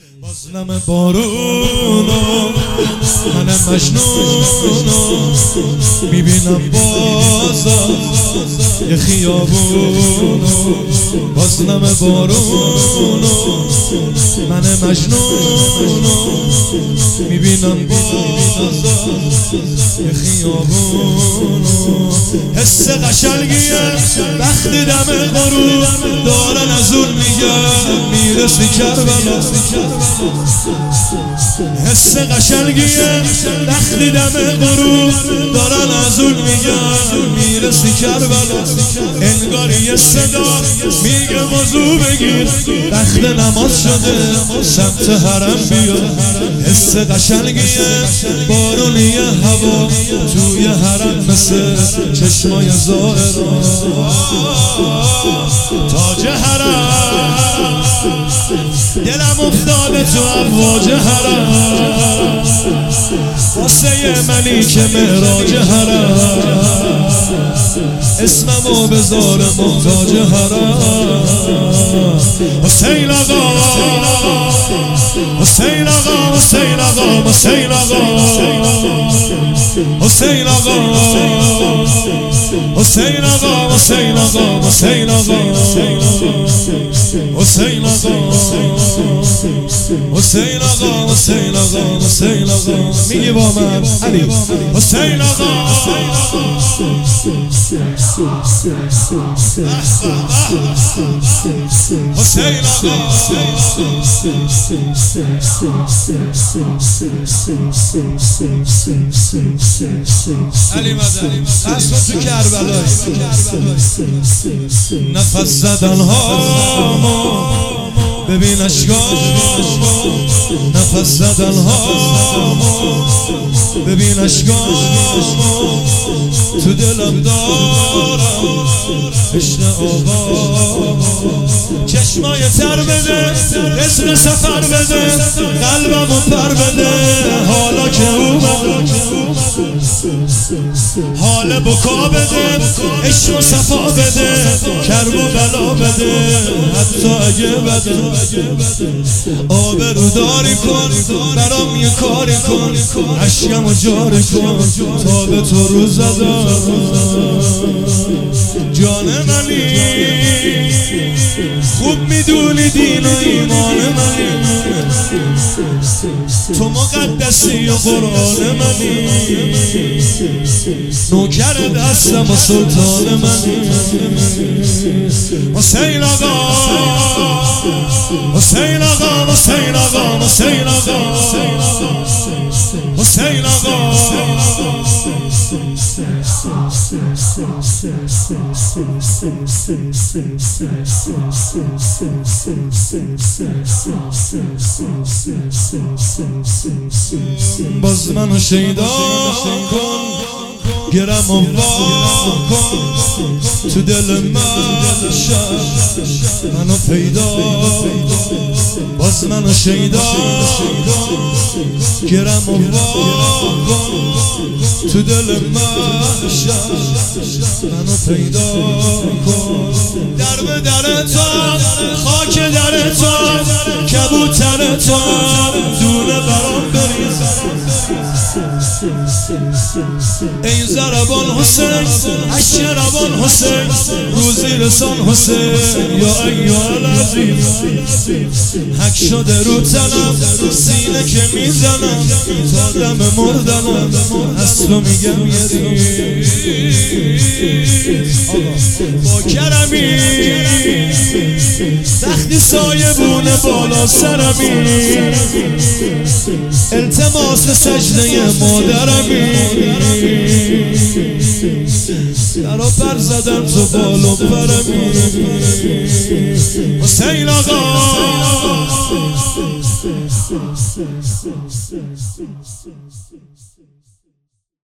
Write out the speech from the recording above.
بازنم بارونو من مجنونو میبینم بازم یه خیابونو بازنم بارونو من مجنونو میبینم بازم یه خیابونو حس قشنگیه وقتی دم غروب دارن از اون میگن میرسی کربلا حس قشنگیه وقتی دم غروب دارن از اون میگن میرسی کربلا انگار یه صدا میگه موضوع بگیر وقت نماز شده سمت حرم بیا حس قشنگیه بارونی هوا توی حرم مثل چشمای زائران تاج حرم دلم افتاده تو امواج حرم واسه منی که معراج حرم اسممو بذار محتاج حرم حسین آقا حسین آقا حسین آقا حسین آقا حسین آقا حسین آقا حسین آقا حسین آقا حسین آقا حسین آقا حسین آقا حسین آقا میگی با من علی حسین آقا حسین آقا علی مدن اصلا تو کربلای نفس زدن هامو ببین اشکامو نفس زدن هامو ببین اشکامو تو دلم دارم عشق آقا چشمای تر بده رزق سفر بده قلبمو پر بده حالا که اومد حال بکا بده عشق و صفا بده کرب و بلا بده حتی اگه بده آبروداری کن برام یه کاری کن عشقم و جاری کن تا به تو رو زدم جان منی خوب میدونی دین و ایمان منی تو مقدسی و قرآن منی نوکرت هستم و سلطان منی حسین آقا حسین آقا حسین آقا حسین آقا حسین آقا باز منو شیدا کن گرم و وا کن تو دل من شب منو پیدا باز منو شیدا کن گرم و وا کن تو دل من شب منو پیدا کن در به در تو خاک در تو کبوتر تو دونه برام بریز ای زربان حسین اشربان حسین روزی رسان حسین یا ایها العزیز حک شده رو تنم سینه که میزنم تا دم مردنم از تو میگم یه ریز با کرمی وقتی سایه بونه بالا سرمی التماس سجده مادرمی در و پر زدم تو بالو پرمی حسین آقا